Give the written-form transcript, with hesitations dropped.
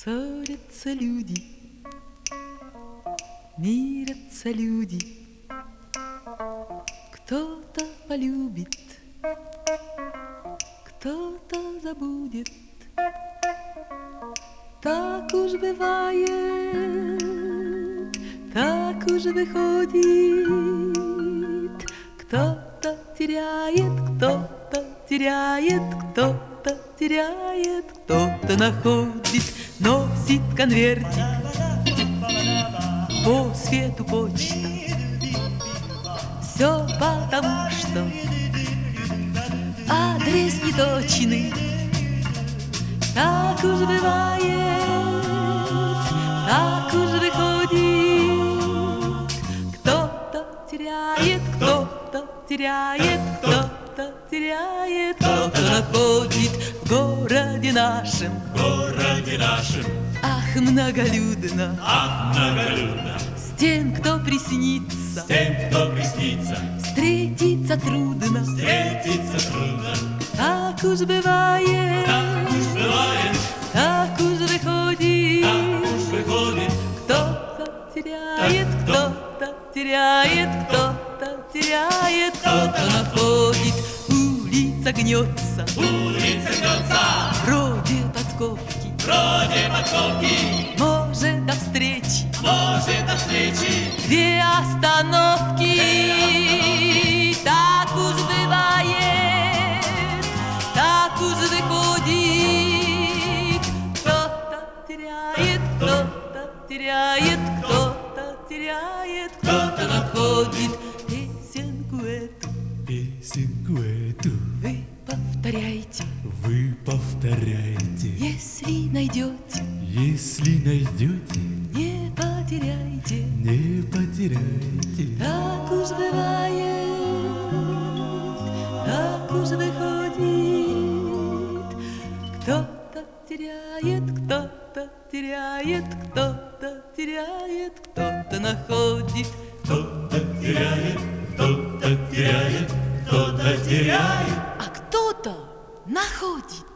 Ссорятся люди, мирятся люди, кто-то полюбит, кто-то забудет. Так уж бывает, так уж выходит. Кто-то теряет, кто-то теряет, кто-то теряет, кто-то находит, носит конвертик по свету почта. Все потому, что адрес неточный. Так уж бывает, так уж выходит. Кто-то теряет, кто-то теряет, кто-то теряет, кто-то находит в городе нашем. Ах, многолюдно, с тем, кто приснится, встретиться трудно, так уж бывает, так уж выходит. Кто-то теряет, кто-то теряет, кто-то теряет, кто-то находит. Улица гнется, вроде подковки, может до встречи, две остановки. Так уж бывает, так уж выходит. Кто-то теряет, кто-то теряет, кто-то теряет, кто-то находит. Песенку эту вы повторяйте, если найдете, не потеряйте. Так уж бывает, так уж выходит. Кто-то теряет, кто-то теряет, кто-то теряет, кто-то находит. Кто-то теряет, кто-то теряет, кто-то теряет, а кто-то находит.